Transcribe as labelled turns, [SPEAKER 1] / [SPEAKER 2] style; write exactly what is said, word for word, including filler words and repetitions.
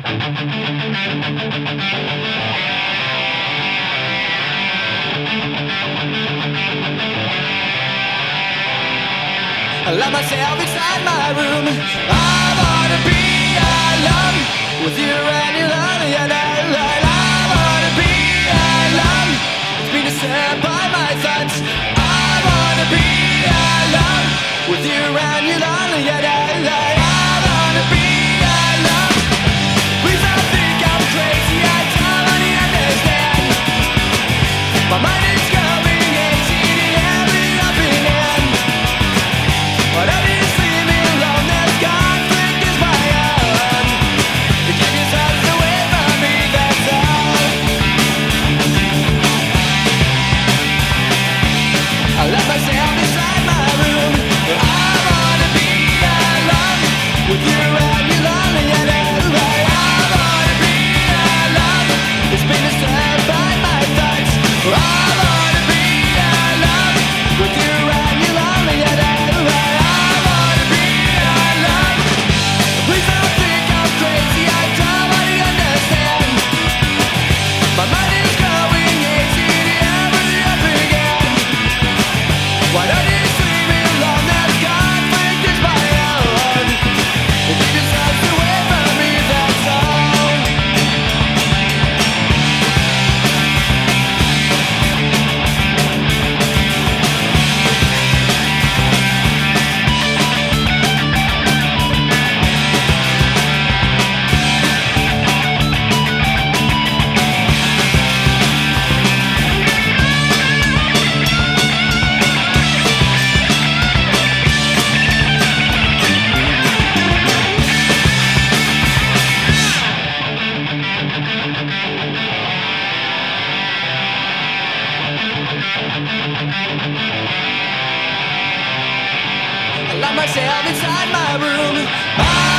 [SPEAKER 1] I let myself inside my room. I wanna be alone with you and your lonely and alone. I wanna be alone. It's been disturbed by my thoughts. I wanna be alone with you and your lonely and alone. I wanna be alone. Please don't think I'm crazy. I don't really understand. My mind is going hazy to every opinion. Whatever you leave me alone, this conflict is my own. You keep yourselves away from me, that's all. I let myself inside my room. I wanna be alone with you and your lonely and alone. I wanna be alone. It's been disturbed by my thoughts. I wanna be alone with you and your lonely and alone. I wanna be alone. Please don't think I'm crazy. I don't really understand. My mind is going hazy to every up again. Why don't you just leave me alone? That conflict is my own. You keep yourselves away from me, that's all. I lock myself inside my room. I